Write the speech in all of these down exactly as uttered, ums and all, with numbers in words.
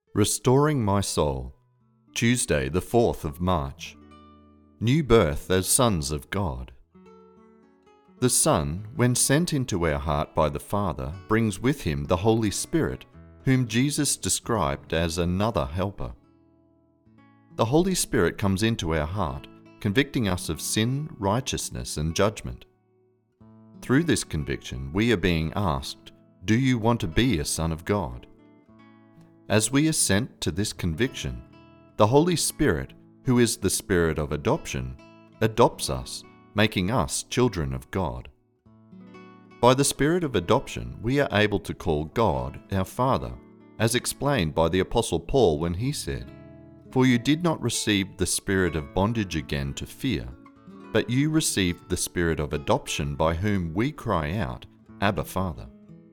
Restoring My Soul, Tuesday the fourth of March. New birth as sons of God. The Son, when sent into our heart by the Father, brings with him the Holy Spirit, whom Jesus described as another helper. The Holy Spirit comes into our heart, convicting us of sin, righteousness, and judgment. Through this conviction, we are being asked, do you want to be a son of God? As we assent to this conviction, the Holy Spirit, who is the Spirit of adoption, adopts us, making us children of God. By the Spirit of adoption, we are able to call God our Father, as explained by the Apostle Paul when he said, "For you did not receive the spirit of bondage again to fear, but you received the Spirit of adoption by whom we cry out, Abba, Father."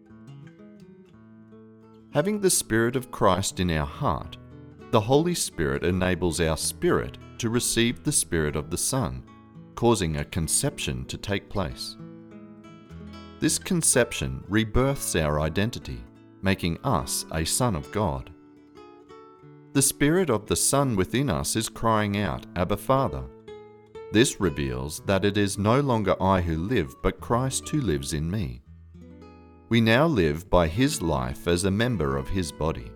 Having the Spirit of Christ in our heart, the Holy Spirit enables our spirit to receive the Spirit of the Son, causing a conception to take place. This conception rebirths our identity, making us a son of God. The Spirit of the Son within us is crying out, Abba, Father. This reveals that it is no longer I who live, but Christ who lives in me. We now live by His life as a member of His body.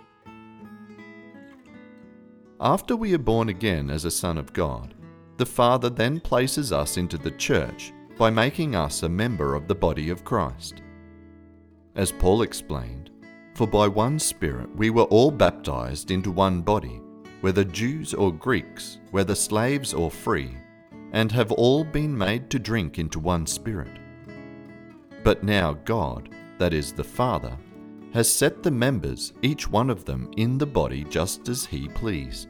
After we are born again as a son of God, the Father then places us into the church by making us a member of the body of Christ. As Paul explained, for by one Spirit we were all baptized into one body, whether Jews or Greeks, whether slaves or free, and have all been made to drink into one Spirit. But now God, that is the Father, has set the members, each one of them, in the body just as He pleased.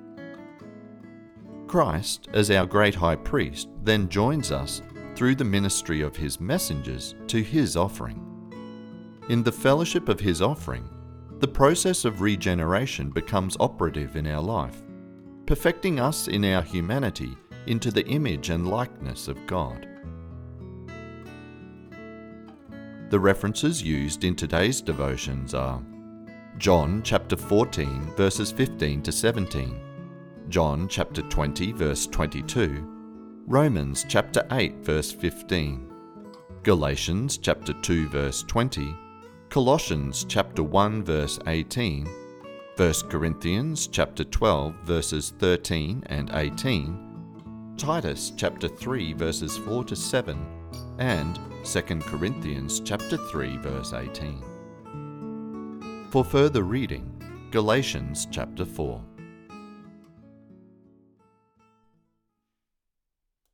Christ, as our great high priest, then joins us, through the ministry of His messengers, to His offering. In the fellowship of His offering, the process of regeneration becomes operative in our life, perfecting us in our humanity into the image and likeness of God. The references used in today's devotions are John chapter fourteen verses fifteen to seventeen, John chapter twenty verse twenty-two, Romans chapter eight verse fifteen, Galatians chapter two verse twenty, Colossians chapter one verse eighteen, First Corinthians chapter twelve verses thirteen and eighteen, Titus chapter three verses four to seven, and Second Corinthians chapter three verse eighteen. For further reading, Galatians chapter four.